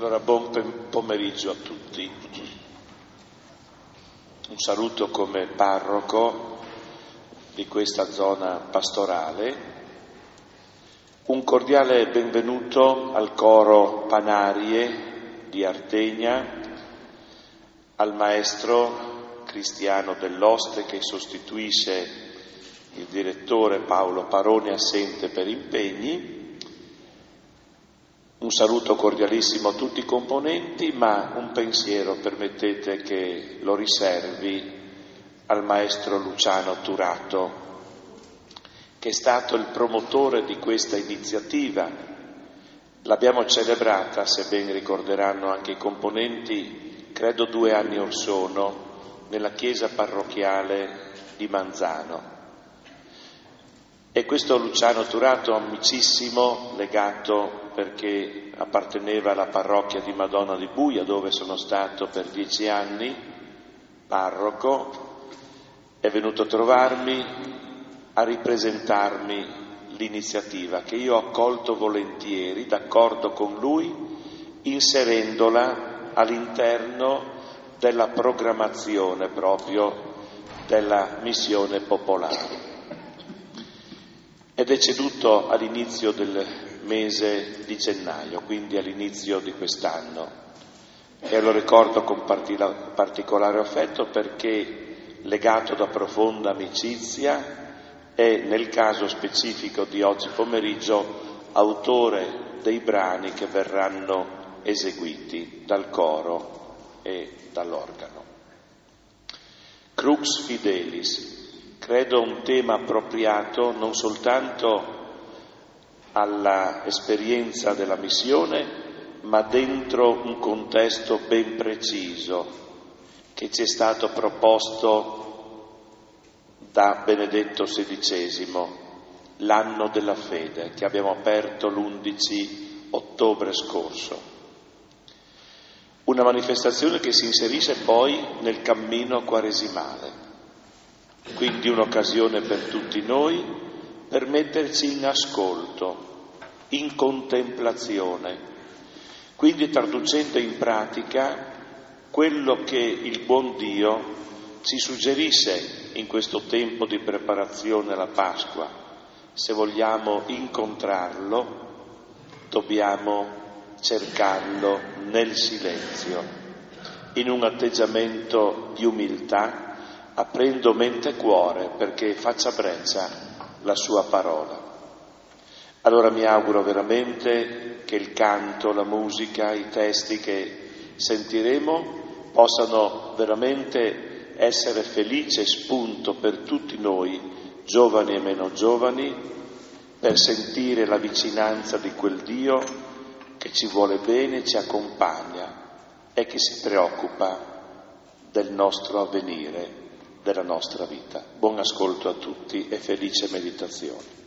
Allora, buon pomeriggio a tutti. Un saluto come parroco di questa zona pastorale. Un cordiale benvenuto al coro Panarie di Artegna, al maestro Cristiano Dell'Oste che sostituisce il direttore Paolo Paroni, assente per impegni. Un saluto cordialissimo a tutti i componenti, ma un pensiero, permettete che lo riservi al maestro Luciano Turato, che è stato il promotore di questa iniziativa. L'abbiamo celebrata, se ben ricorderanno anche i componenti, credo 2 anni or sono, nella chiesa parrocchiale di Manzano. E questo Luciano Turato, amicissimo, legato perché apparteneva alla parrocchia di Madonna di Buia, dove sono stato per 10 anni parroco, è venuto a trovarmi a ripresentarmi l'iniziativa che io ho accolto volentieri, d'accordo con lui, inserendola all'interno della programmazione proprio della missione popolare. Ed è ceduto all'inizio del mese di gennaio, quindi all'inizio di quest'anno. E lo ricordo con particolare affetto perché, legato da profonda amicizia, è nel caso specifico di oggi pomeriggio autore dei brani che verranno eseguiti dal coro e dall'organo. Crux Fidelis. Credo un tema appropriato non soltanto alla esperienza della missione, ma dentro un contesto ben preciso che ci è stato proposto da Benedetto XVI, l'anno della fede, che abbiamo aperto l'11 ottobre scorso. Una manifestazione che si inserisce poi nel cammino quaresimale. Quindi un'occasione per tutti noi per metterci in ascolto, in contemplazione, quindi traducendo in pratica quello che il buon Dio ci suggerisce in questo tempo di preparazione alla Pasqua. Se vogliamo incontrarlo, dobbiamo cercarlo nel silenzio, in un atteggiamento di umiltà, aprendo mente e cuore perché faccia breccia la sua parola. Allora mi auguro veramente che il canto, la musica, i testi che sentiremo possano veramente essere felice spunto per tutti noi, giovani e meno giovani, per sentire la vicinanza di quel Dio che ci vuole bene, ci accompagna e che si preoccupa del nostro avvenire, della nostra vita. Buon ascolto a tutti e felice meditazione.